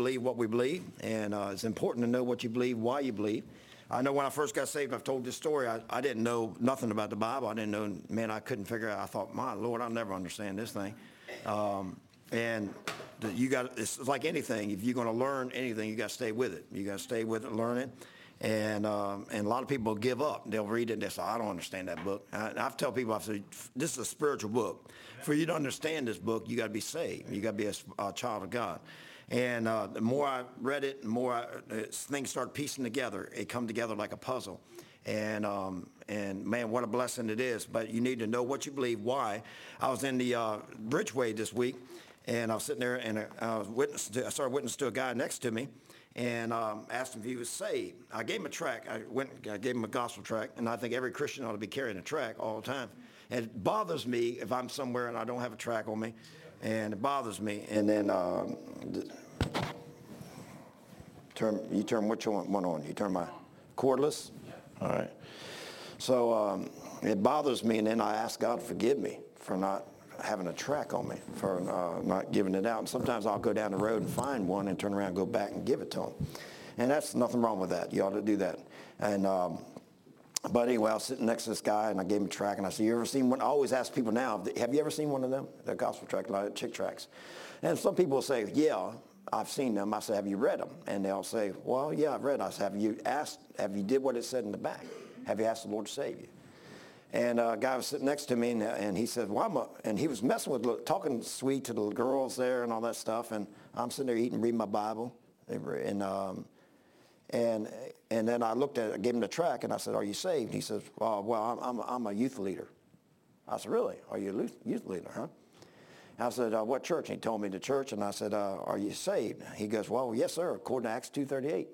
believe what we believe, and it's important to know what you believe, why you believe. I know when I first got saved, I've told this story, I didn't know nothing about the Bible. I didn't know, man, I couldn't figure out. I thought, my Lord, I'll never understand this thing. It's like anything. If you're going to learn anything, you got to stay with it. You got to stay with it, learn it. And a lot of people give up. They'll read it and they say, I don't understand that book. I've tell people, I say, this is a spiritual book. For you to understand this book, you got to be saved. You got to be a child of God. And the more I read it, the more things start piecing together. It come together like a puzzle. And man, what a blessing it is. But you need to know what you believe, why. I was in the Bridgeway this week, and I was sitting there, and I started witnessing to a guy next to me, and asked him if he was saved. I gave him a tract. I gave him a gospel tract, and I think every Christian ought to be carrying a tract all the time. And it bothers me if I'm somewhere and I don't have a tract on me, and it bothers me. And then you turn which one on? You turn my cordless? All right. So it bothers me, and then I ask God to forgive me for not having a tract on me, for not giving it out. And sometimes I'll go down the road and find one and turn around and go back and give it to him. And that's nothing wrong with that. You ought to do that. And but anyway, I was sitting next to this guy, and I gave him a tract, and I said, you ever seen one? I always ask people now, have you ever seen one of them? The gospel tract, like chick tracts. And some people will say, yeah, I've seen them. I say, have you read them? And they'll say, well, yeah, I've read them. I said, have you did what it said in the back? Have you asked the Lord to save you? And a guy was sitting next to me, and he said, well, and he was messing with, talking sweet to the girls there and all that stuff. And I'm sitting there eating, reading my Bible. And then I looked at it, I gave him the tract, and I said, are you saved? He says, well, I'm a youth leader. I said, really? Are you a youth leader, huh? I said, what church? And he told me the church, and I said, are you saved? He goes, well, yes, sir, according to Acts 2:38.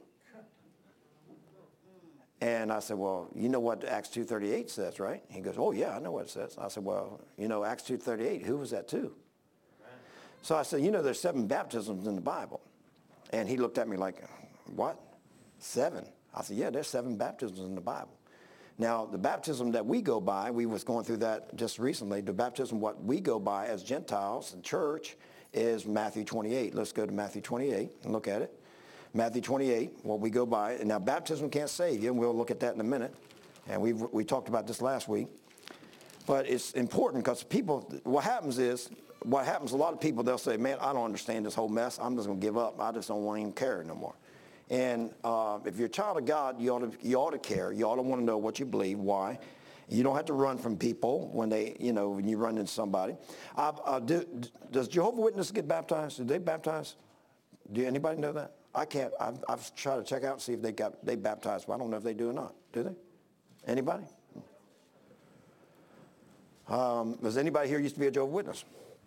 And I said, well, you know what Acts 2:38 says, right? He goes, oh, yeah, I know what it says. I said, well, you know, Acts 2:38, who was that to? So I said, you know, there's 7 baptisms in the Bible. And he looked at me like, what? 7? I said, yeah, there's 7 baptisms in the Bible. Now, the baptism that we go by, we was going through that just recently, the baptism what we go by as Gentiles and church is Matthew 28. Let's go to Matthew 28 and look at it. Matthew 28, what we go by. And now, baptism can't save you, and we'll look at that in a minute. And we talked about this last week. But it's important because people, what happens, a lot of people, they'll say, man, I don't understand this whole mess. I'm just going to give up. I just don't want to even care no more. And if you're a child of God, you ought to care. You ought to want to know what you believe, why. You don't have to run from people when when you run into somebody. Does Jehovah's Witnesses get baptized? Do they baptize? Do anybody know that? I can't. I've tried to check out and see if they baptize, but I don't know if they do or not. Do they? Anybody? Does anybody here used to be a Jehovah's Witness?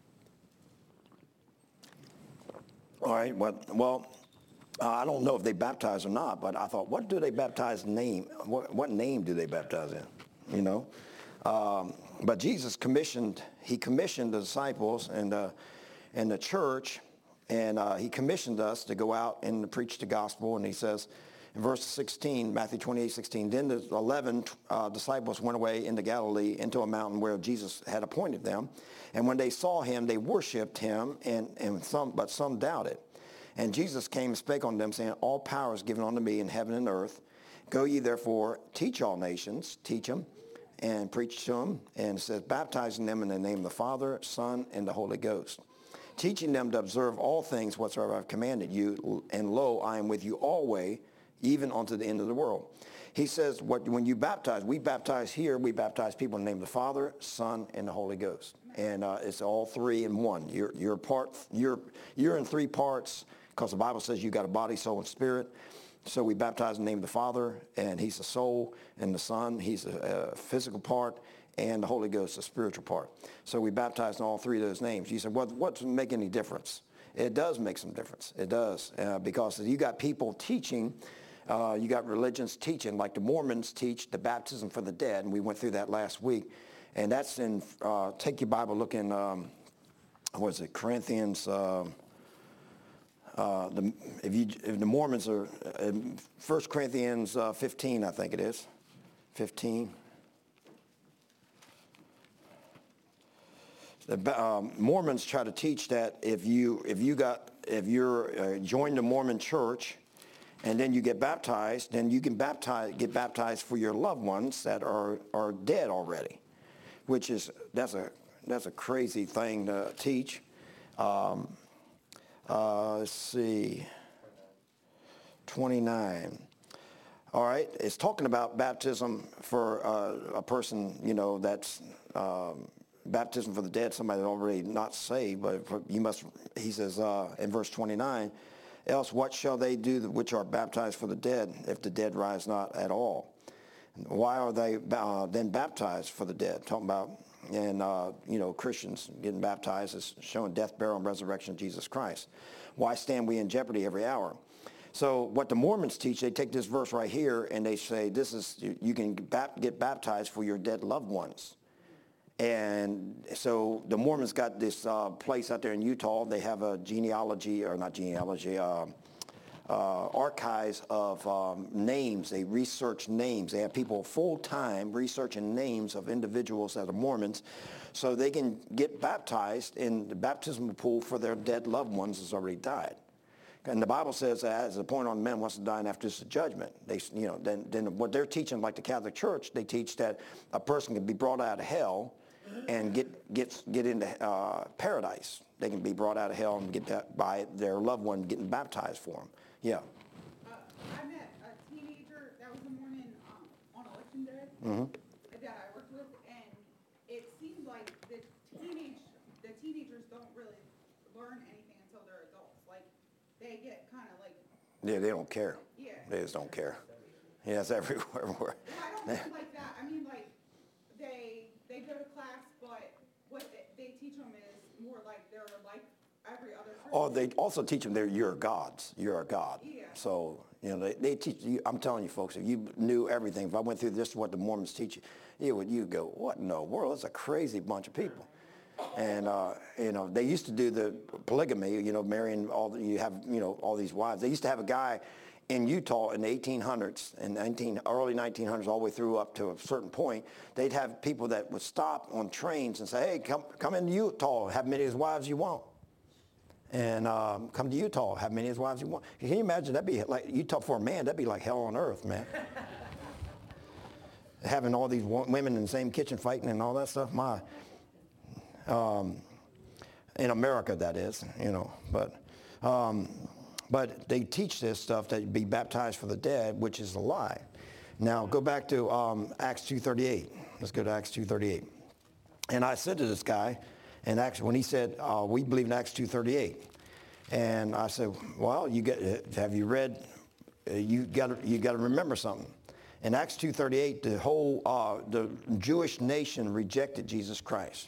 All right. Well. I don't know if they baptize or not, but I thought, what do they baptize name? What name do they baptize in? You know? But Jesus commissioned the disciples and the church, and he commissioned us to go out and preach the gospel. And he says in verse 16, Matthew 28:16, then the 11 disciples went away into Galilee into a mountain where Jesus had appointed them. And when they saw him, they worshipped him, but some doubted. And Jesus came and spake unto them, saying, all power is given unto me in heaven and earth. Go ye therefore, teach all nations, teach them, and preach to them. And it says, baptizing them in the name of the Father, Son, and the Holy Ghost. Teaching them to observe all things whatsoever I've commanded you. And lo, I am with you always, even unto the end of the world. He says, when you baptize, we baptize here, we baptize people in the name of the Father, Son, and the Holy Ghost. And it's all 3 in one. You're in 3 parts. Because the Bible says you got a body, soul, and spirit. So we baptize in the name of the Father, and he's the soul, and the Son, he's a physical part, and the Holy Ghost, the spiritual part. So we baptize in all 3 of those names. You said, what's make any difference? It does make some difference. It does. Because you got people teaching, you got religions teaching, like the Mormons teach the baptism for the dead, and we went through that last week. And that's in, take your Bible, look in, Corinthians, if the Mormons are, 1 Corinthians 15, I think it is, 15. Mormons try to teach that if you're joined the Mormon church, and then you get baptized, then you can get baptized for your loved ones that are dead already, which is that's a crazy thing to teach. Let's see, 29. All right, it's talking about baptism for a person, that's baptism for the dead, somebody that's already not saved, but he says in verse 29, else what shall they do which are baptized for the dead, if the dead rise not at all? Why are they then baptized for the dead? Talking about, and Christians getting baptized is showing death, burial, and resurrection of Jesus Christ. Why stand we in jeopardy every hour? So what the Mormons teach, they take this verse right here and they say, you can get baptized for your dead loved ones. And so the Mormons got this place out there in Utah. They have a archives of names. They research names. They have people full-time researching names of individuals that are Mormons so they can get baptized in the baptismal pool for their dead loved ones that's already died. And the Bible says that as a point on men wants to die, and after this is judgment. Then what they're teaching, like the Catholic Church, they teach that a person can be brought out of hell and get into paradise. They can be brought out of hell and get that by their loved one getting baptized for them. Yeah. I met a teenager that was a Mormon on election day that I worked with, and it seemed like the teenagers don't really learn anything until they're adults. Like they get kind of like they don't care. Yeah. They just don't care. Yeah, it's everywhere. Well, I don't mean like that. I mean like they go to class, but what they teach them is more like they're like every other person. Oh, they also teach them you're gods. You're a god. Yeah. So, they teach you, I'm telling you folks, if you knew everything, if I went through this is what the Mormons teach you, you'd go, what in the world? It's a crazy bunch of people. And, they used to do the polygamy, marrying all these wives. They used to have a guy in Utah in the 1800s, early 1900s, all the way through up to a certain point. They'd have people that would stop on trains and say, hey, come into Utah, have many as wives you want. And come to Utah, have many as wives you want. Can you imagine? That'd be like, Utah for a man, that'd be like hell on earth, man. Having all these women in the same kitchen fighting and all that stuff. In America, that is, but they teach this stuff that you be baptized for the dead, which is a lie. Now go back to Acts 2:38. Let's go to Acts 2:38. And I said to this guy, and actually when he said, we believe in Acts 2:38, and I said, well, have you read? You got to remember something. In Acts 2:38, the Jewish nation rejected Jesus Christ.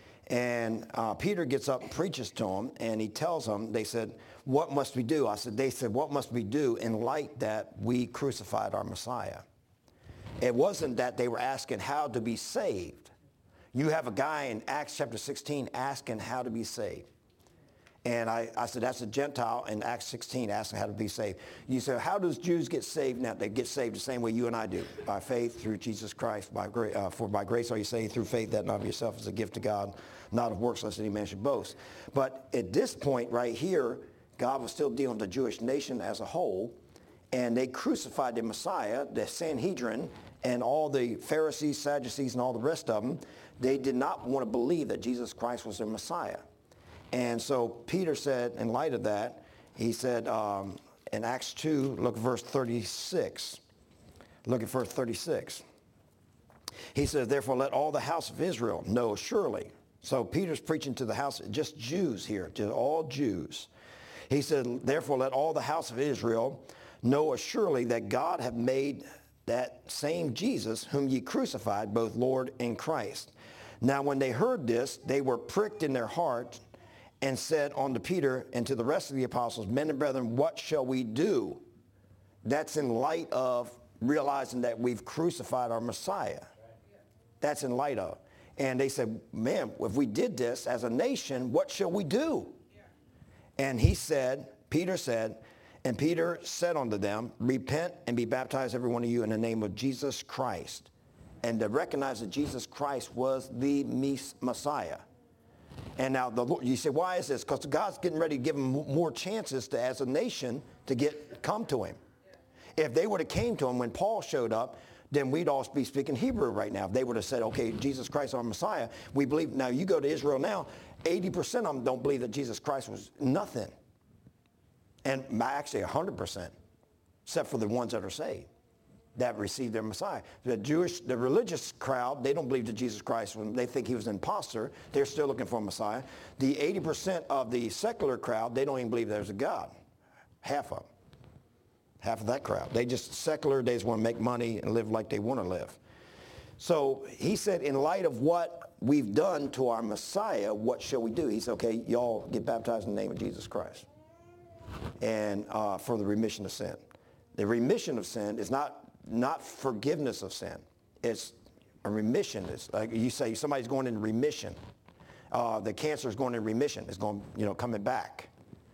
And Peter gets up and preaches to them, and he tells them, they said, what must we do? They said, what must we do in light that we crucified our Messiah? It wasn't that they were asking how to be saved. You have a guy in Acts chapter 16 asking how to be saved. And I said, that's a Gentile in Acts 16 asking how to be saved. You say, how does Jews get saved now? They get saved the same way you and I do, by faith through Jesus Christ. For by grace are you saved through faith, that not of yourself is a gift to God, not of works lest any man should boast. But at this point right here, God was still dealing with the Jewish nation as a whole, and they crucified the Messiah, the Sanhedrin, and all the Pharisees, Sadducees, and all the rest of them. They did not want to believe that Jesus Christ was their Messiah. And so Peter said, in light of that, he said in Acts 2, look at verse 36. Look at verse 36. He says, therefore let all the house of Israel know surely. So Peter's preaching to the house, just Jews here, to all Jews. He said, therefore let all the house of Israel know assuredly that God hath made that same Jesus whom ye crucified, both Lord and Christ. Now when they heard this, they were pricked in their heart, and said unto Peter and to the rest of the apostles, men and brethren, what shall we do? That's in light of realizing that we've crucified our Messiah. That's in light of. And they said, man, if we did this as a nation, what shall we do? And he said, Peter said unto them, repent and be baptized every one of you in the name of Jesus Christ. And to recognize that Jesus Christ was the Messiah. And now you say, why is this? Because God's getting ready to give them more chances to, as a nation, to come to him. If they would have came to him when Paul showed up, then we'd all be speaking Hebrew right now. If they would have said, okay, Jesus Christ, our Messiah, we believe. Now you go to Israel now, 80% of them don't believe that Jesus Christ was nothing. And actually 100%, except for the ones that are saved, that received their Messiah. The religious crowd, they don't believe that Jesus Christ, they think he was an imposter. They're still looking for a Messiah. The 80% of the secular crowd, they don't even believe there's a God. Half of them. Half of that crowd. They just secular, they just want to make money and live like they want to live. So he said, in light of what we've done to our Messiah, what shall we do? He said, okay, y'all get baptized in the name of Jesus Christ. And for the remission of sin. The remission of sin is not forgiveness of sin. It's a remission. It's like you say somebody's going in remission. The cancer is going in remission. It's going, coming back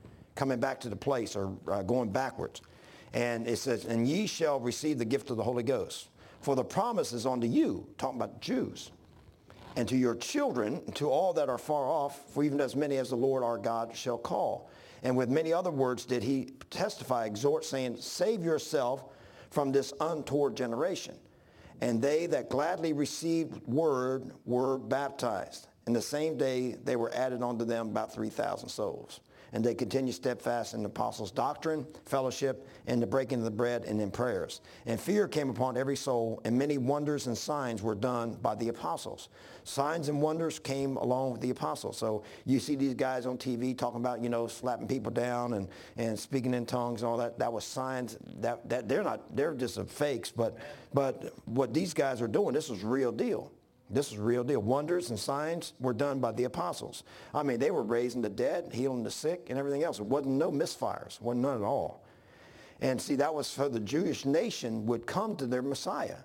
to the place, or going backwards. And it says, and ye shall receive the gift of the Holy Ghost. For the promise is unto you, talking about Jews, and to your children, and to all that are far off, for even as many as the Lord our God shall call. And with many other words did he testify, exhort, saying, save yourself from this untoward generation. And they that gladly received word were baptized. And the same day they were added unto them about 3,000 souls. And they continued steadfast in the apostles' doctrine, fellowship, and the breaking of the bread, and in prayers. And fear came upon every soul, and many wonders and signs were done by the apostles. Signs and wonders came along with the apostles. So you see these guys on TV talking about, slapping people down and speaking in tongues and all that. That was signs. That they're just fakes. But what these guys are doing, this was real deal. This is real deal. Wonders and signs were done by the apostles. I mean, they were raising the dead, healing the sick, and everything else. It wasn't no misfires. Wasn't none at all. And see, that was so the Jewish nation would come to their Messiah.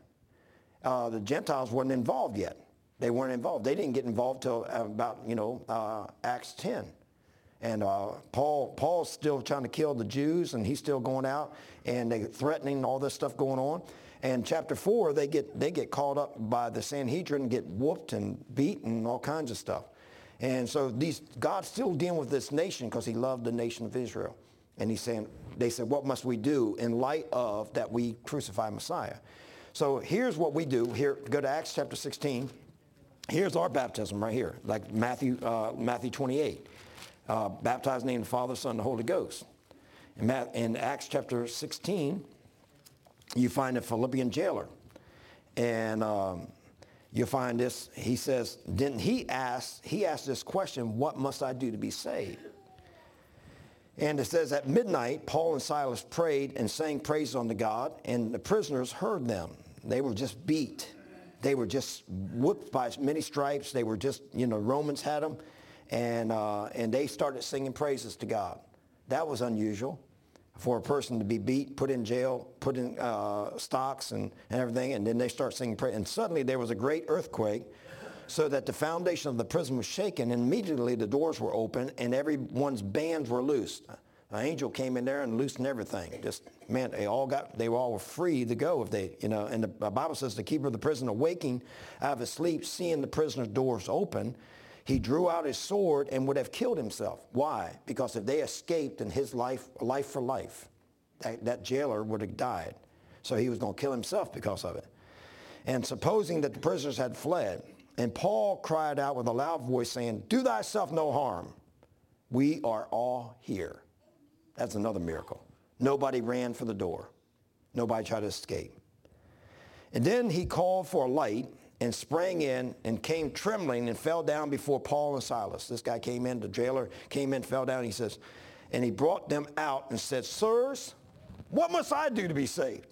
The Gentiles weren't involved yet. They weren't involved. They didn't get involved till about, Acts 10. And Paul's still trying to kill the Jews, and he's still going out, and they're threatening all this stuff going on. And chapter 4, they get called up by the Sanhedrin, get whooped and beaten and all kinds of stuff. And so God's still dealing with this nation because he loved the nation of Israel. And they said, what must we do in light of that we crucify Messiah? So here's what we do. Here, go to Acts chapter 16. Here's our baptism right here, like Matthew 28. Baptized in the name of the Father, Son, and the Holy Ghost. In Acts chapter 16, you find a Philippian jailer. And you find this, he says, he asked this question, what must I do to be saved? And it says, at midnight, Paul and Silas prayed and sang praises unto God, and the prisoners heard them. They were just beat. They were just whooped by many stripes. They were just, Romans had them. And they started singing praises to God. That was unusual for a person to be beat, put in jail, put in stocks and everything, and then they start singing praise. And suddenly there was a great earthquake, so that the foundation of the prison was shaken, and immediately the doors were open, and everyone's bands were loosed. An angel came in there and loosened everything. They all were free to go if they, and the Bible says the keeper of the prison, awaking out of his sleep, seeing the prisoner's doors open, he drew out his sword and would have killed himself. Why? Because if they escaped in his life for life, that jailer would have died. So he was going to kill himself because of it. And supposing that the prisoners had fled, and Paul cried out with a loud voice saying, do thyself no harm. We are all here. That's another miracle. Nobody ran for the door. Nobody tried to escape. And then he called for a light and sprang in and came trembling and fell down before Paul and Silas. This guy came in, the jailer came in, fell down, he says, and he brought them out and said, sirs, what must I do to be saved?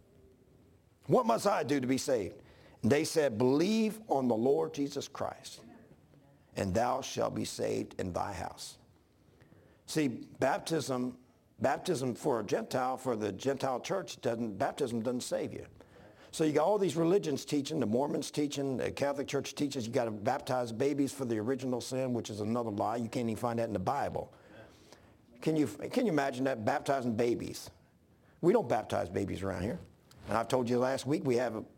What must I do to be saved? And they said, believe on the Lord Jesus Christ, and thou shalt be saved in thy house. See, baptism for a Gentile, for the Gentile church, baptism doesn't save you. So you got all these religions teaching, the Mormons teaching, the Catholic Church teaches you got to baptize babies for the original sin, which is another lie. You can't even find that in the Bible. Can you imagine that, baptizing babies? We don't baptize babies around here. And I've told you last week, we have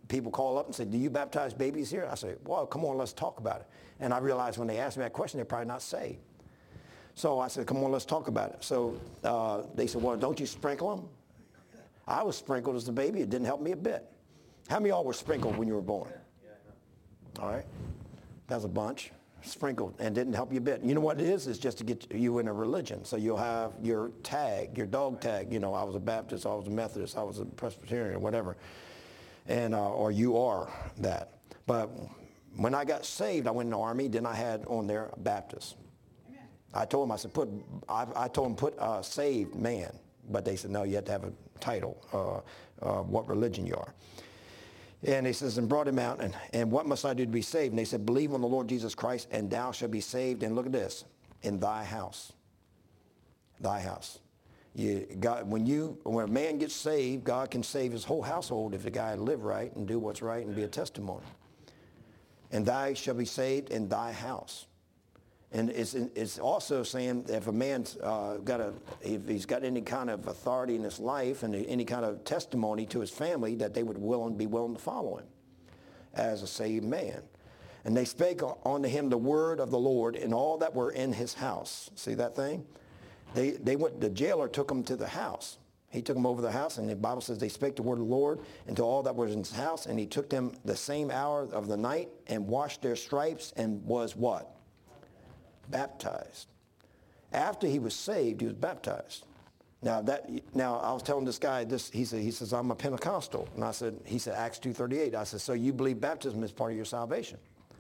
people call up and say, do you baptize babies here? I say, well, come on, let's talk about it. And I realized when they asked me that question, they're probably not saved. So I said, come on, let's talk about it. So they said, well, don't you sprinkle them? I was sprinkled as a baby. It didn't help me a bit. How many of y'all were sprinkled when you were born? All right. That was a bunch. Sprinkled, and didn't help you a bit. You know what it is? It's just to get you in a religion. So you'll have your tag, your dog tag. You know, I was a Baptist, I was a Methodist, I was a Presbyterian, whatever. And, or you are that. But when I got saved, I went in the Army, then I had on there Baptist. Amen. I told them, I said, put saved man. But they said, no, you have to have a title, what religion you are. And he says, and brought him out, and what must I do to be saved? And they said, believe on the Lord Jesus Christ, and thou shalt be saved. And look at this, in thy house. Thy house. When a man gets saved, God can save his whole household if the guy live right and do what's right and be a testimony. And thou shalt be saved in thy house. And it's also saying that if a man's if he's got any kind of authority in his life and any kind of testimony to his family, that they would be willing to follow him as a saved man. And they spake unto him the word of the Lord and all that were in his house. See that thing? The jailer took him to the house. He took them over the house, and the Bible says they spake the word of the Lord and to all that was in his house, and he took them the same hour of the night and washed their stripes and was what? Baptized. After he was saved, he was baptized. Now I was telling this guy this. He says I'm a Pentecostal, and he said Acts 2:38. I said, so you believe baptism is part of your salvation?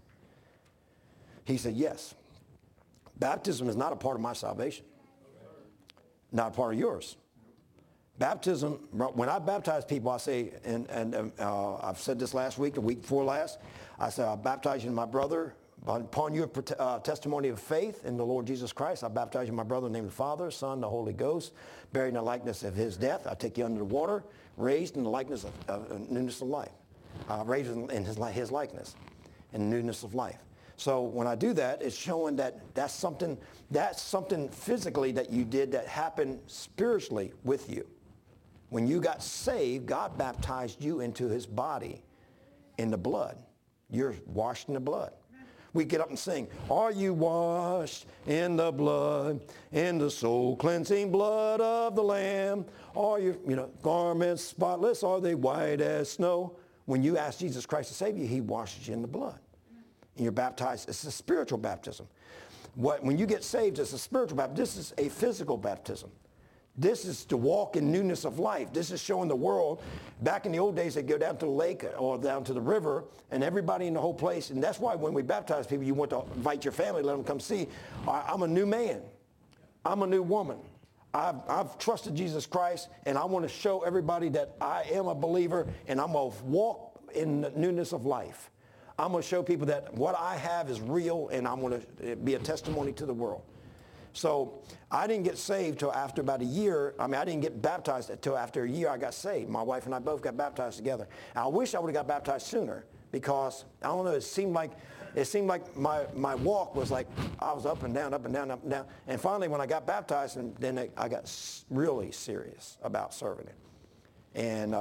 He said yes. Baptism is not a part of my salvation. Not a part of yours. Baptism. When I baptize people, I say, and I've said this last week, the week before last. I said I baptize you in my brother. Upon your testimony of faith in the Lord Jesus Christ, I baptize you in my brother in the name of the Father, Son, the Holy Ghost, buried in the likeness of his death. I take you under the water, raised in the likeness of newness of life. Raised in his likeness, in newness of life. So when I do that, it's showing that that's something physically that you did that happened spiritually with you. When you got saved, God baptized you into his body in the blood. You're washed in the blood. We get up and sing, are you washed in the blood, in the soul-cleansing blood of the Lamb? Are your garments spotless? Are they white as snow? When you ask Jesus Christ to save you, he washes you in the blood. And you're baptized. It's a spiritual baptism. When you get saved, it's a spiritual baptism. This is a physical baptism. This is to walk in newness of life. This is showing the world. Back in the old days, they'd go down to the lake or down to the river, and everybody in the whole place. And that's why when we baptize people, you want to invite your family, let them come see. I'm a new man. I'm a new woman. I've trusted Jesus Christ, and I want to show everybody that I am a believer, and I'm going to walk in the newness of life. I'm going to show people that what I have is real, and I'm going to be a testimony to the world. So I didn't get saved till after about a year. I didn't get baptized until after a year I got saved. My wife and I both got baptized together. And I wish I would have got baptized sooner because, I don't know, it seemed like my walk was like I was up and down, up and down, up and down. And finally when I got baptized, and then I got really serious about serving it. And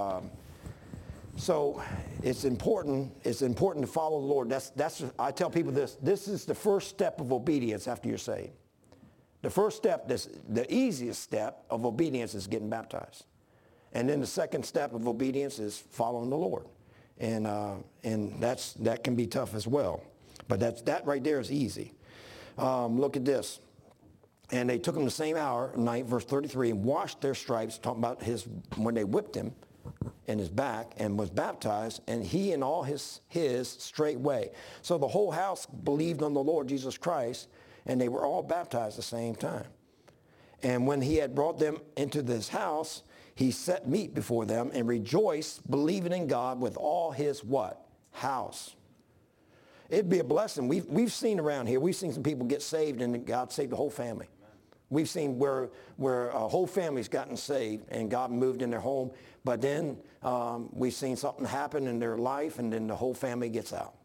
so it's important to follow the Lord. I tell people this is the first step of obedience after you're saved. The first step, the easiest step of obedience is getting baptized. And then the second step of obedience is following the Lord. And that can be tough as well. But that right there is easy. Look at this. And they took him the same hour, night, verse 33, and washed their stripes, talking about when they whipped him in his back, and was baptized, and he and all his straightway. So the whole house believed on the Lord Jesus Christ, and they were all baptized at the same time. And when he had brought them into this house, he set meat before them and rejoiced, believing in God with all his what? House. It'd be a blessing. We've seen around here, we've seen some people get saved and God saved the whole family. We've seen where a whole family's gotten saved and God moved in their home, but then we've seen something happen in their life and then the whole family gets out.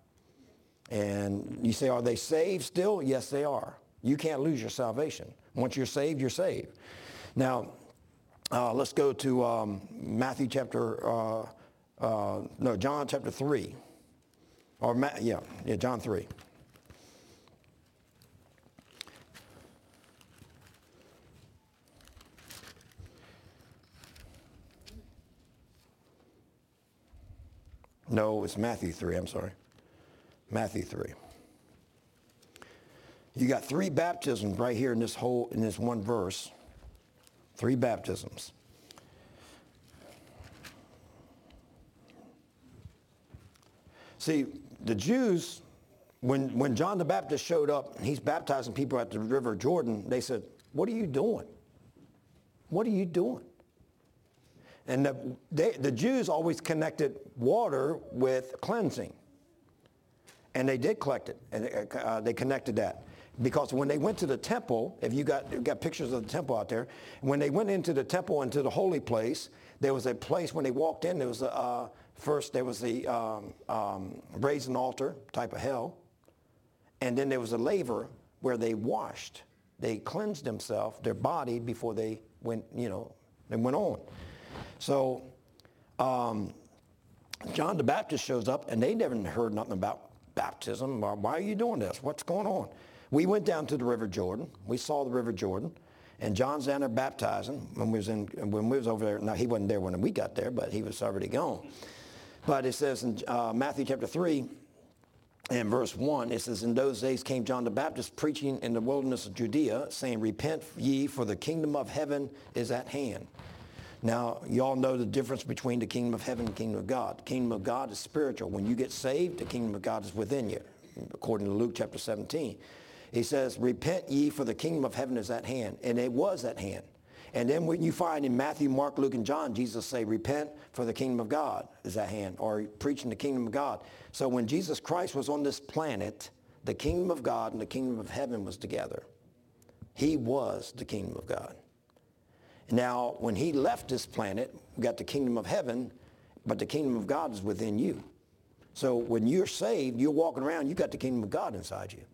And you say, are they saved still? Yes, they are. You can't lose your salvation. Once you're saved, you're saved. Now, let's go to Matthew chapter No, John chapter 3. Or, John 3. No, it's Matthew 3, I'm sorry. Matthew 3. You got 3 baptisms right here in this one verse. 3 baptisms. See, the Jews, when John the Baptist showed up, and he's baptizing people at the river Jordan, they said, "What are you doing? What are you doing?" And the Jews always connected water with cleansing. And they did collect it, and they connected that. Because when they went to the temple, if you got pictures of the temple out there, when they went into the temple, into the holy place, there was a place when they walked in, there was first there was the brazen altar type of hell, and then there was a laver where they washed. They cleansed themselves, their body, before they went, they went on. So John the Baptist shows up, and they never heard nothing about baptism. Why are you doing this? What's going on? We went down to the River Jordan. We saw the River Jordan, and John's down there baptizing when we was over there. Now, he wasn't there when we got there, but he was already gone. But it says in Matthew chapter 3 and verse 1, it says, "In those days came John the Baptist preaching in the wilderness of Judea, saying, 'Repent ye, for the kingdom of heaven is at hand.'" Now, you all know the difference between the kingdom of heaven and the kingdom of God. The kingdom of God is spiritual. When you get saved, the kingdom of God is within you, according to Luke chapter 17. He says, "Repent ye, for the kingdom of heaven is at hand." And it was at hand. And then when you find in Matthew, Mark, Luke, and John, Jesus say, "Repent, for the kingdom of God is at hand," or preaching the kingdom of God. So when Jesus Christ was on this planet, the kingdom of God and the kingdom of heaven was together. He was the kingdom of God. Now, when he left this planet, we got the kingdom of heaven, but the kingdom of God is within you. So when you're saved, you're walking around, you got the kingdom of God inside you.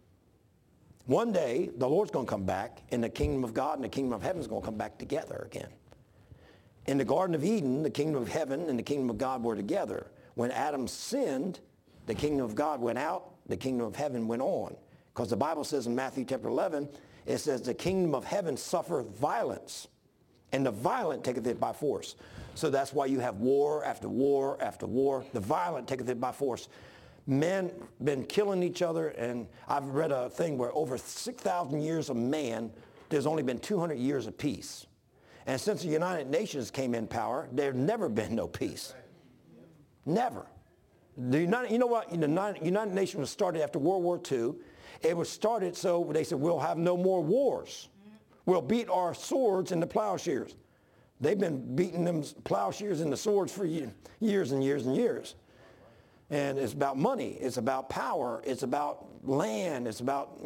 One day, the Lord's going to come back, and the kingdom of God and the kingdom of heaven is going to come back together again. In the Garden of Eden, the kingdom of heaven and the kingdom of God were together. When Adam sinned, the kingdom of God went out, the kingdom of heaven went on. Because the Bible says in Matthew chapter 11, it says, "The kingdom of heaven suffereth violence, and the violent taketh it by force." So that's why you have war after war after war. The violent taketh it by force. Men been killing each other, and I've read a thing where over 6,000 years of man, there's only been 200 years of peace. And since the United Nations came in power, there's never been no peace. Never. You know what? The United Nations was started after World War II. It was started so they said, we'll have no more wars. We'll beat our swords into plowshares. They've been beating them plowshares into swords for years and years and years. And it's about money. It's about power. It's about land. It's about,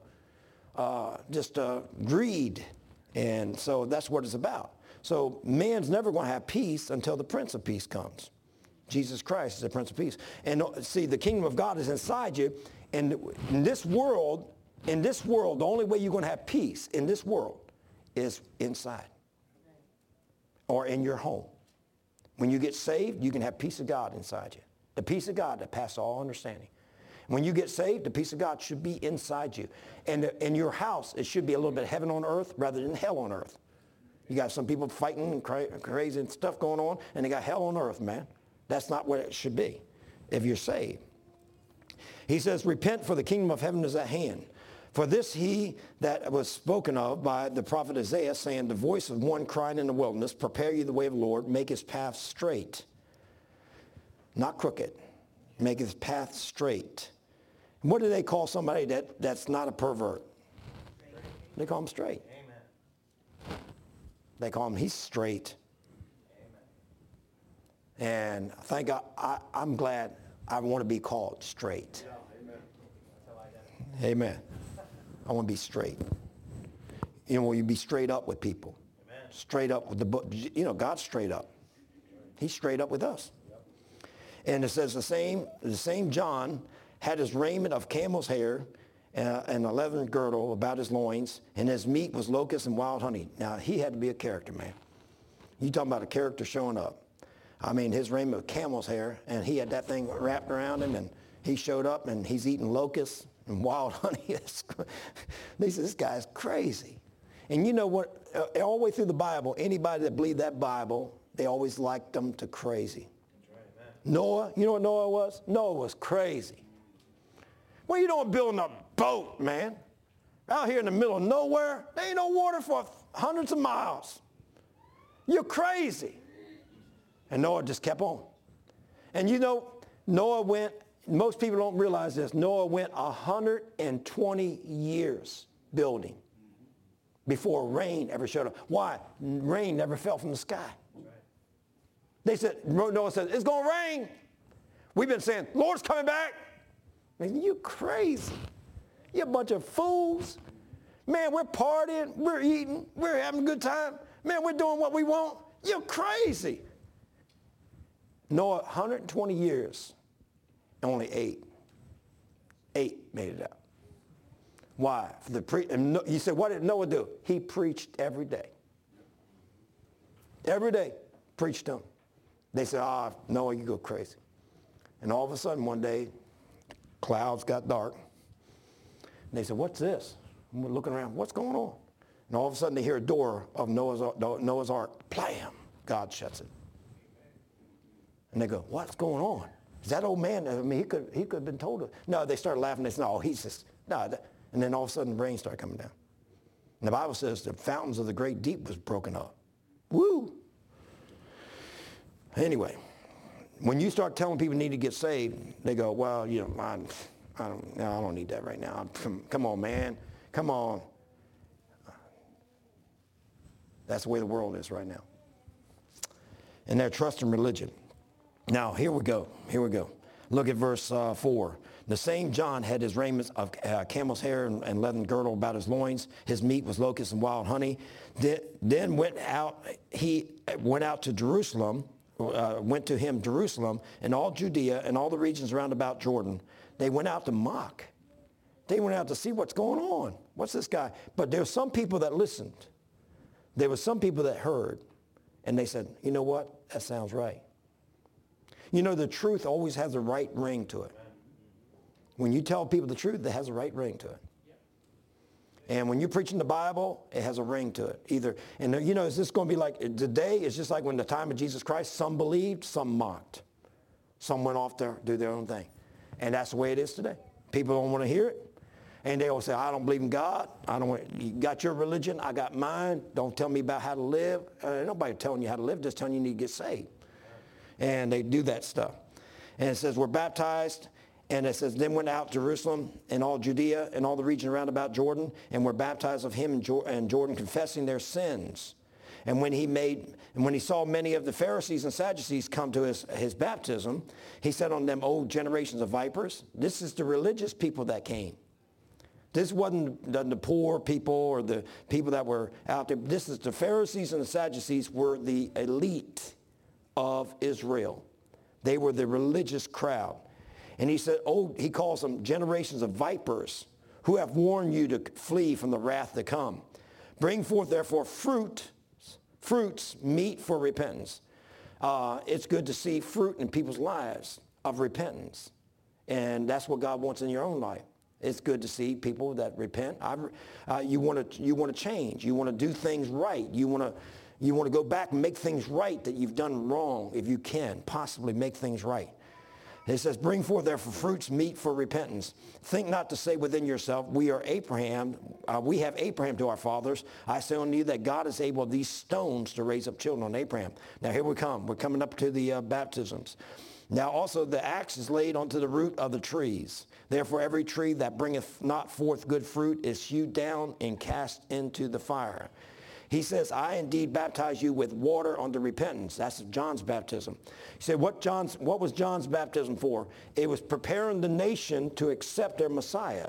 just greed. And so that's what it's about. So man's never going to have peace until the Prince of Peace comes. Jesus Christ is the Prince of Peace. And see, the kingdom of God is inside you. And in this world, the only way you're going to have peace in this world is inside or in your home. When you get saved, you can have peace of God inside you. The peace of God that passes all understanding. When you get saved, the peace of God should be inside you. And in your house, it should be a little bit of heaven on earth rather than hell on earth. You got some people fighting and crazy and stuff going on, and they got hell on earth, man. That's not what it should be if you're saved. He says, "Repent, for the kingdom of heaven is at hand. For this he that was spoken of by the prophet Isaiah, saying, the voice of one crying in the wilderness, prepare ye the way of the Lord, make his path straight." Not crooked. Make his path straight. What do they call somebody that's not a pervert? They call him straight. Amen. They call him, he's straight. Amen. And thank God, I'm glad I want to be called straight. Yeah, amen. That's how I got it. Amen. I want to be straight. You be straight up with people. Amen. Straight up with the book. God's straight up. He's straight up with us. And it says the same John had his raiment of camel's hair and a leathern girdle about his loins, and his meat was locusts and wild honey. Now, he had to be a character, man. You talking about a character showing up. I mean, his raiment was camel's hair, and he had that thing wrapped around him, and he showed up, and he's eating locusts and wild honey. They said, this guy's crazy. And you know what? All the way through the Bible, anybody that believed that Bible, they always liked them to crazy. Right, Noah, you know what Noah was? Noah was crazy. What are you doing building a boat, man? Out here in the middle of nowhere, there ain't no water for hundreds of miles. You're crazy. And Noah just kept on. And you know, Noah went, most people don't realize this, Noah went 120 years building before rain ever showed up. Why? Rain never fell from the sky. They said, Noah said, it's going to rain. We've been saying, Lord's coming back. Man, you crazy. You a bunch of fools. Man, we're partying, we're eating, we're having a good time. Man, we're doing what we want. You're crazy. Noah, 120 years, only 8. 8 made it out. Why? You said, what did Noah do? He preached every day. Every day, preached them. They said, Noah, you go crazy. And all of a sudden, one day, clouds got dark. And they said, what's this? And we're looking around, what's going on? And all of a sudden, they hear a door of Noah's Ark. Blam! God shuts it. And they go, what's going on? Is that old man? I mean, he could have been told. No, they started laughing. They said, no, he's just, no. And then all of a sudden, rain started coming down. And the Bible says the fountains of the great deep was broken up. Woo! Anyway, when you start telling people need to get saved, they go, well, you know, I don't need that right now. Come on, man. Come on. That's the way the world is right now. And they're trusting religion. Now, here we go. Look at verse 4. The same John had his raiment of camel's hair and leathern girdle about his loins. His meat was locusts and wild honey. Then he went out to Jerusalem, went to him Jerusalem and all Judea and all the regions round about Jordan. They went out to mock. They went out to see what's going on. What's this guy? But there were some people that listened. There were some people that heard. And they said, you know what? That sounds right. You know, the truth always has a right ring to it. When you tell people the truth, it has a right ring to it. And when you're preaching the Bible, it has a ring to it. And you know, is this going to be like today? It's just like when the time of Jesus Christ, some believed, some mocked. Some went off to do their own thing. And that's the way it is today. People don't want to hear it. And they will say, I don't believe in God. You got your religion, I got mine. Don't tell me about how to live. Nobody telling you how to live, just telling you need to get saved. And they do that stuff. And it says, we're baptized. And it says, then went out Jerusalem and all Judea and all the region around about Jordan, and were baptized of him in Jordan, confessing their sins. And when he saw many of the Pharisees and Sadducees come to his baptism, he said on them, O generations of vipers, this is the religious people that came. This wasn't the poor people or the people that were out there. This is the Pharisees and the Sadducees were the elite of Israel. They were the religious crowd. And he said, he calls them generations of vipers who have warned you to flee from the wrath to come. Bring forth therefore fruits, meet for repentance. It's good to see fruit in people's lives of repentance. And that's what God wants in your own life. It's good to see people that repent. You want to change. You want to do things right. You want to go back and make things right that you've done wrong, if you can, possibly make things right. It says, bring forth therefore fruits meet for repentance. Think not to say within yourself, we are Abraham. We have Abraham to our fathers. I say unto you that God is able of these stones to raise up children on Abraham. Now here we come. We're coming up to the baptisms. Now also the axe is laid unto the root of the trees. Therefore every tree that bringeth not forth good fruit is hewed down and cast into the fire. He says, I indeed baptize you with water unto repentance. That's John's baptism. He said, what was John's baptism for? It was preparing the nation to accept their Messiah.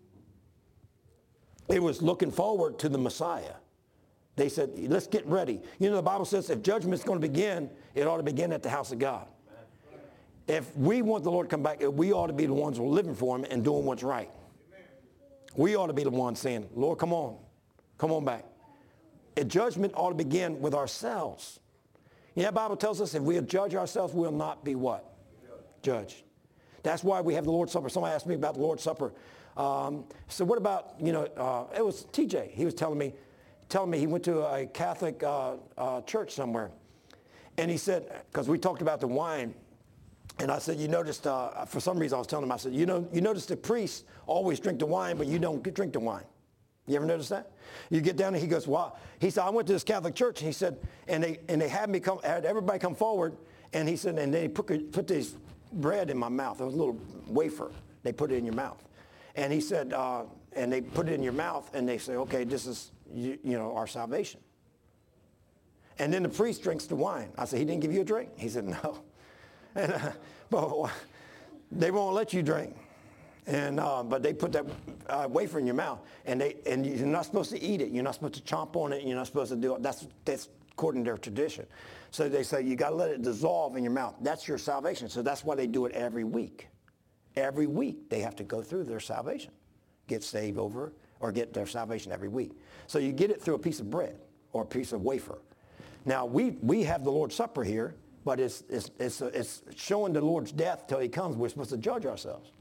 It was looking forward to the Messiah. They said, let's get ready. You know, the Bible says if judgment's going to begin, it ought to begin at the house of God. If we want the Lord to come back, we ought to be the ones who are living for him and doing what's right. We ought to be the ones saying, Lord, come on back. A judgment ought to begin with ourselves. Yeah, the Bible tells us if we judge ourselves, we'll not be what? Judged. That's why we have the Lord's Supper. Somebody asked me about the Lord's Supper. So what about, it was TJ. He was telling me he went to a Catholic church somewhere. And he said, because we talked about the wine, and I said, you noticed, for some reason I was telling him, I said, you notice the priests always drink the wine, but you don't drink the wine. You ever notice that? You get down and he goes, wow. He said, I went to this Catholic church, and he said, and they had everybody come forward, and he said, and they put this bread in my mouth. It was a little wafer. They put it in your mouth. And he said, and they put it in your mouth, and they say, okay, this is, our salvation. And then the priest drinks the wine. I said, he didn't give you a drink? He said, no. And, but they won't let you drink. And but they put that wafer in your mouth, and you're not supposed to eat it. You're not supposed to chomp on it. You're not supposed to do it. That's according to their tradition. So they say you got to let it dissolve in your mouth. That's your salvation. So that's why they do it every week. Every week they have to go through their salvation, get saved over, or get their salvation every week. So you get it through a piece of bread or a piece of wafer. Now we have the Lord's Supper here, but it's showing the Lord's death till He comes. We're supposed to judge ourselves.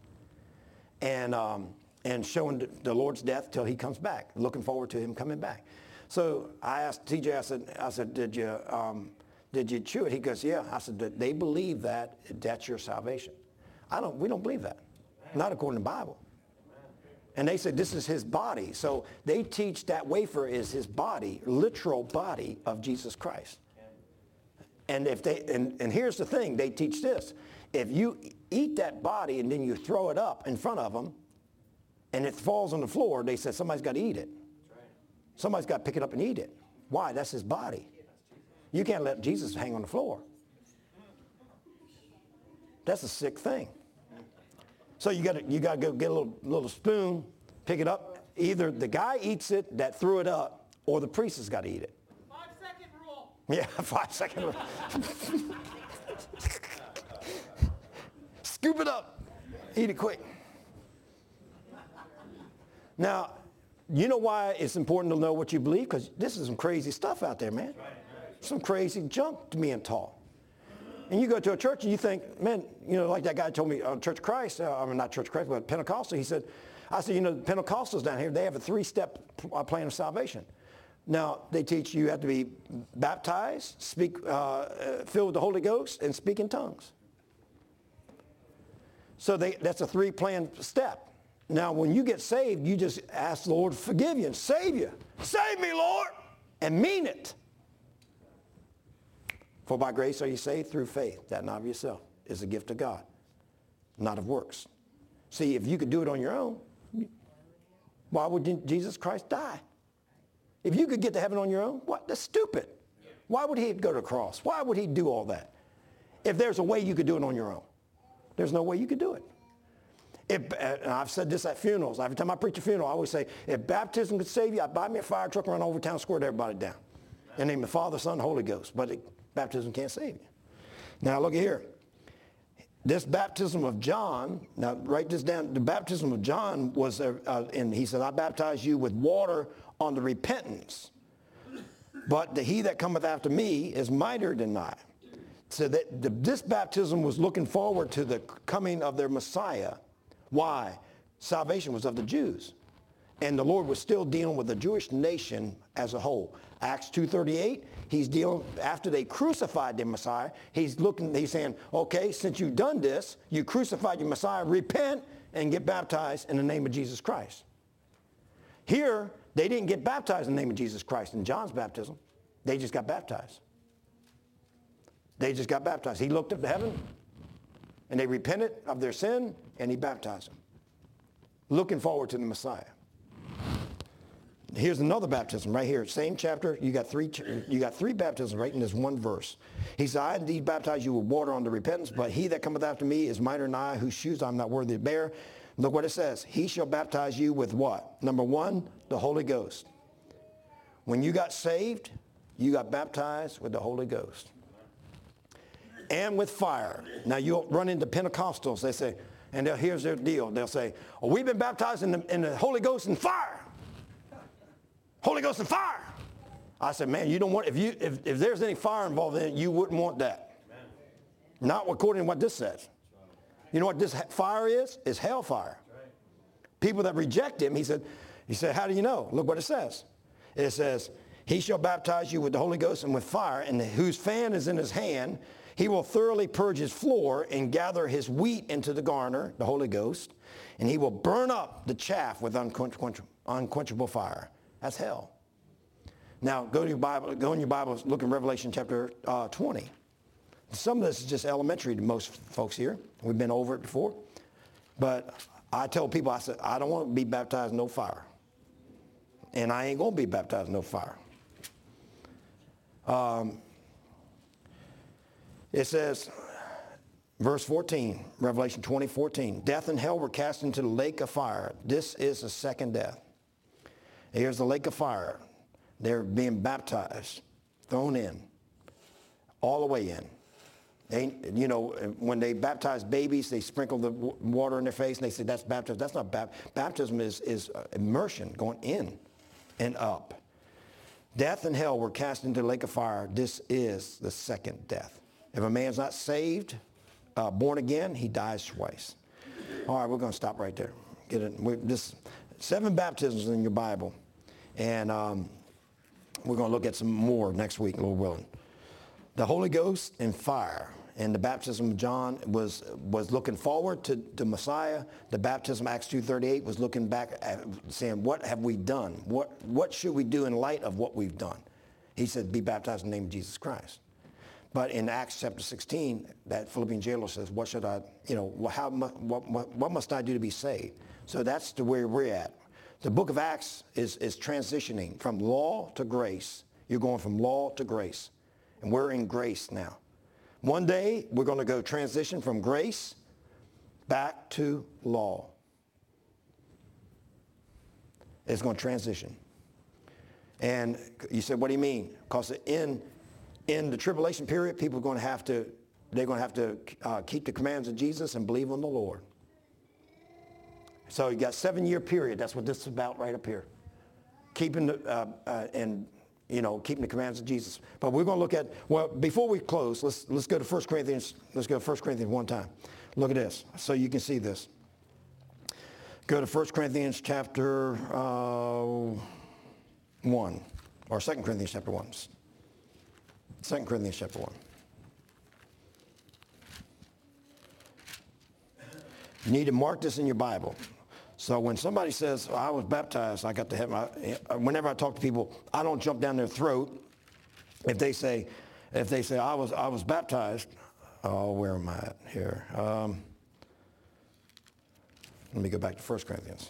And showing the Lord's death till He comes back, looking forward to Him coming back. So I asked TJ, I said, did you chew it? He goes, yeah. I said, they believe that's your salvation. We don't believe that. Not according to the Bible. And they said, this is His body. So they teach that wafer is His body, literal body of Jesus Christ. And and here's the thing, they teach this. If you eat that body and then you throw it up in front of them and it falls on the floor, they said somebody's got to eat it. Somebody's got to pick it up and eat it. Why? That's His body. You can't let Jesus hang on the floor. That's a sick thing. So you got to go get a little spoon, pick it up. Either the guy eats it that threw it up, or the priest has got to eat it. 5-second rule. Yeah, 5-second rule. Scoop it up. Eat it quick. Now, you know why it's important to know what you believe? Because this is some crazy stuff out there, man. Some crazy junk being taught. And you go to a church and you think, man, like that guy told me, Church of Christ, not Church of Christ, but Pentecostal, I said, the Pentecostals down here, they have a 3-step plan of salvation. Now, they teach you have to be baptized, speak, filled with the Holy Ghost, and speak in tongues. So that's a 3-plan step. Now, when you get saved, you just ask the Lord to forgive you and save you. Save me, Lord, and mean it. For by grace are you saved through faith, that not of yourself, is a gift of God, not of works. See, if you could do it on your own, why would Jesus Christ die? If you could get to heaven on your own, what? That's stupid. Why would He go to the cross? Why would He do all that? If there's a way you could do it on your own, there's no way you could do it. And I've said this at funerals. Every time I preach a funeral, I always say, if baptism could save you, I'd buy me a fire truck and run over town and squirt everybody down. In the name of the Father, Son, and Holy Ghost. But baptism can't save you. Now look at here. This baptism of John, now write this down. The baptism of John was, and he said, I baptize you with water on the repentance. But he that cometh after me is mightier than I. So that this baptism was looking forward to the coming of their Messiah. Why? Salvation was of the Jews. And the Lord was still dealing with the Jewish nation as a whole. Acts 2:38, He's dealing, after they crucified their Messiah, He's saying, okay, since you've done this, you crucified your Messiah, repent and get baptized in the name of Jesus Christ. Here, they didn't get baptized in the name of Jesus Christ in John's baptism. They just got baptized. They just got baptized. He looked up to heaven, and they repented of their sin, and He baptized them, looking forward to the Messiah. Here's another baptism right here, same chapter. You got three baptisms right in this one verse. He said, I indeed baptize you with water unto repentance, but he that cometh after me is mightier than I, whose shoes I'm not worthy to bear. Look what it says. He shall baptize you with what? Number 1, the Holy Ghost. When you got saved, you got baptized with the Holy Ghost. And with fire. Now you'll run into Pentecostals. They say, and here's their deal. They'll say, oh, we've been baptized in the Holy Ghost and fire. Holy Ghost and fire. I said, man, you don't want, if there's any fire involved in it, you wouldn't want that. Amen. Not according to what this says. You know what this fire is? It's hellfire. Right. People that reject him, he said, how do you know? Look what it says. It says, he shall baptize you with the Holy Ghost and with fire, and whose fan is in his hand. He will thoroughly purge his floor and gather his wheat into the garner, the Holy Ghost, and he will burn up the chaff with unquenchable fire. That's hell. Now, go in your Bible, look in Revelation chapter 20. Some of this is just elementary to most folks here. We've been over it before. But I tell people, I said, I don't want to be baptized in no fire. And I ain't going to be baptized in no fire. It says, verse 14, Revelation 20:14, death and hell were cast into the lake of fire. This is the second death. Here's the lake of fire. They're being baptized, thrown in, all the way in. You know, when they baptize babies, they sprinkle the water in their face and they say that's baptism. That's not baptism. Baptism is immersion, going in and up. Death and hell were cast into the lake of fire. This is the second death. If a man's not saved, born again, he dies twice. All right, we're going to stop right there. Get it. This 7 baptisms in your Bible, and we're going to look at some more next week, Lord willing. The Holy Ghost and fire. And the baptism of John was looking forward to Messiah. The baptism, Acts 2:38, was looking back at saying, what have we done? What should we do in light of what we've done? He said, be baptized in the name of Jesus Christ. But in Acts chapter 16, that Philippian jailer says, what should I, what must I do to be saved? So that's the where we're at. The book of Acts is transitioning from law to grace. You're going from law to grace. And we're in grace now. One day, we're going to go transition from grace back to law. It's going to transition. And you said, what do you mean? Because in the tribulation period, people are going to have to, keep the commands of Jesus and believe on the Lord. So you got a 7-year period. That's what this is about right up here. Keeping keeping the commands of Jesus. But we're going to look at, well, before we close, let's go to 1 Corinthians. Let's go to 1 Corinthians one time. Look at this, so you can see this. Go to 1 Corinthians chapter 1, or 2 Corinthians chapter 1. 2 Corinthians chapter 1. You need to mark this in your Bible. So when somebody says, I was baptized, I got to heaven, whenever I talk to people, I don't jump down their throat. If they say I was baptized, oh, where am I at here? Let me go back to 1 Corinthians.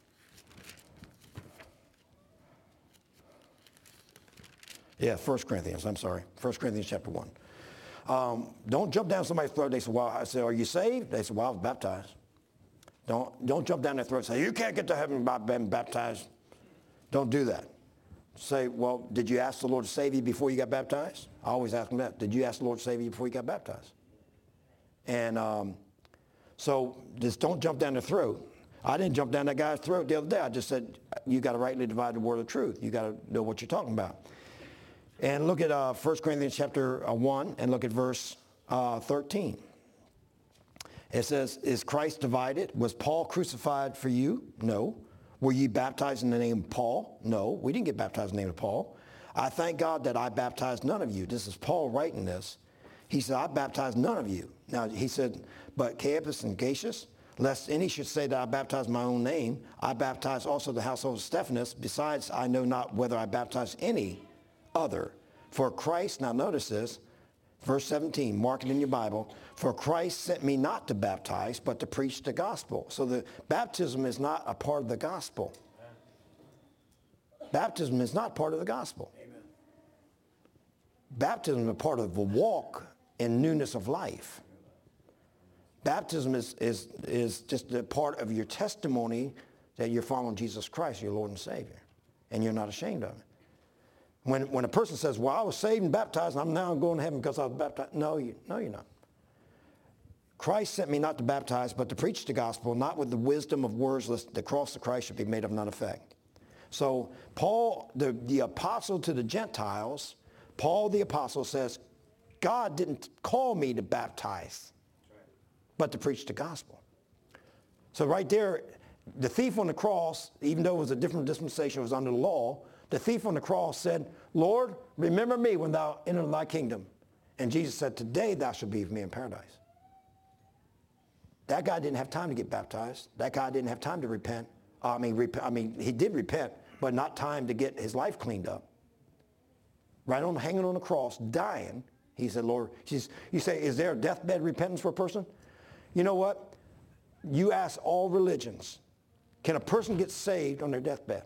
Yeah, 1 Corinthians, I'm sorry. 1 Corinthians chapter 1. Don't jump down somebody's throat. They say, well, I said, are you saved? They say, well, I was baptized. Don't jump down their throat and say, you can't get to heaven by being baptized. Don't do that. Say, well, did you ask the Lord to save you before you got baptized? I always ask them that. Did you ask the Lord to save you before you got baptized? And so just don't jump down their throat. I didn't jump down that guy's throat the other day. I just said, you got to rightly divide the word of truth. You got to know what you're talking about. And look at 1 Corinthians chapter 1 and look at verse 13. It says, is Christ divided? Was Paul crucified for you? No. Were you baptized in the name of Paul? No. We didn't get baptized in the name of Paul. I thank God that I baptized none of you. This is Paul writing this. He said, I baptized none of you. Now, he said, but Caiaphas and Gaius, lest any should say that I baptized my own name, I baptized also the household of Stephanas. Besides, I know not whether I baptized any other. For Christ, now notice this, verse 17, mark it in your Bible. For Christ sent me not to baptize, but to preach the gospel. So the baptism is not a part of the gospel. Amen. Baptism is not part of the gospel. Amen. Baptism is a part of the walk in newness of life. Baptism is just a part of your testimony that you're following Jesus Christ, your Lord and Savior, and you're not ashamed of it. When a person says, well, I was saved and baptized, and I'm now going to heaven because I was baptized. No, you're not. Christ sent me not to baptize, but to preach the gospel, not with the wisdom of words, lest the cross of Christ should be made of none effect. So Paul, the apostle to the Gentiles, Paul the apostle says, God didn't call me to baptize, but to preach the gospel. So right there, the thief on the cross, even though it was a different dispensation, it was under the law, the thief on the cross said, Lord, remember me when thou enter thy kingdom. And Jesus said, today thou shalt be with me in paradise. That guy didn't have time to get baptized. That guy didn't have time to repent. He did repent, but not time to get his life cleaned up. Right on, hanging on the cross, dying, he said, Lord, you say, is there a deathbed repentance for a person? You know what? You ask all religions, can a person get saved on their deathbed?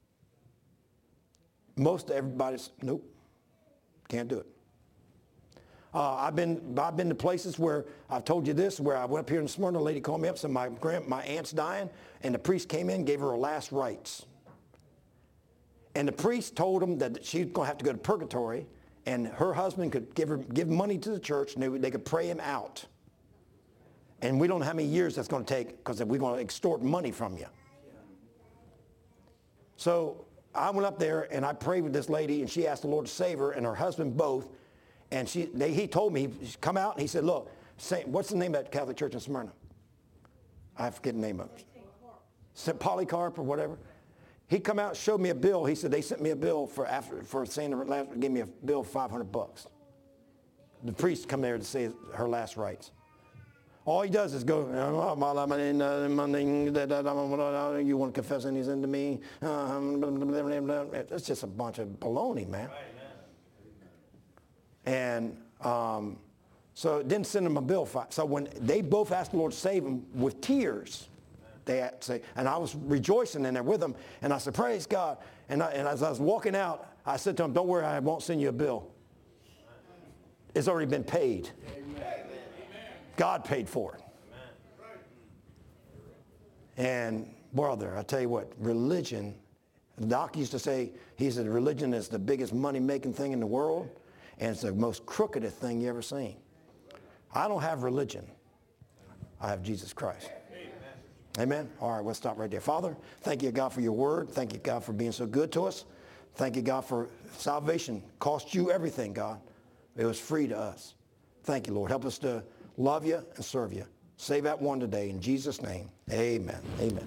Most everybody's, nope, can't do it. I've been to places where, I've told you this, where I went up here in Smyrna, a lady called me up, said my aunt's dying, and the priest came in, gave her her last rites. And the priest told him that she's going to have to go to purgatory, and her husband could give money to the church, and they could pray him out. And we don't know how many years that's going to take, because we're going to extort money from you. So I went up there, and I prayed with this lady, and she asked the Lord to save her, and her husband both. And he told me, come out, and he said, look, what's the name of that Catholic church in Smyrna? I forget the name of it. St. Polycarp or whatever. He come out and showed me a bill. He said, they sent me a bill for saying the last, gave me a bill of $500. The priest come there to say her last rites. All he does is go, you want to confess any sin to me? It's just a bunch of baloney, man. And so it didn't send them a bill. So when they both asked the Lord to save them with tears, they had to say, and I was rejoicing in there with them. And I said, praise God. And as I was walking out, I said to them, don't worry, I won't send you a bill. It's already been paid. God paid for it. And brother, I tell you what, religion, Doc used to say, he said religion is the biggest money-making thing in the world. And it's the most crookedest thing you ever seen. I don't have religion. I have Jesus Christ. Amen. All right, we'll stop right there. Father, thank you, God, for your word. Thank you, God, for being so good to us. Thank you, God, for salvation. Cost you everything, God. It was free to us. Thank you, Lord. Help us to love you and serve you. Save that one today. In Jesus' name, amen. Amen.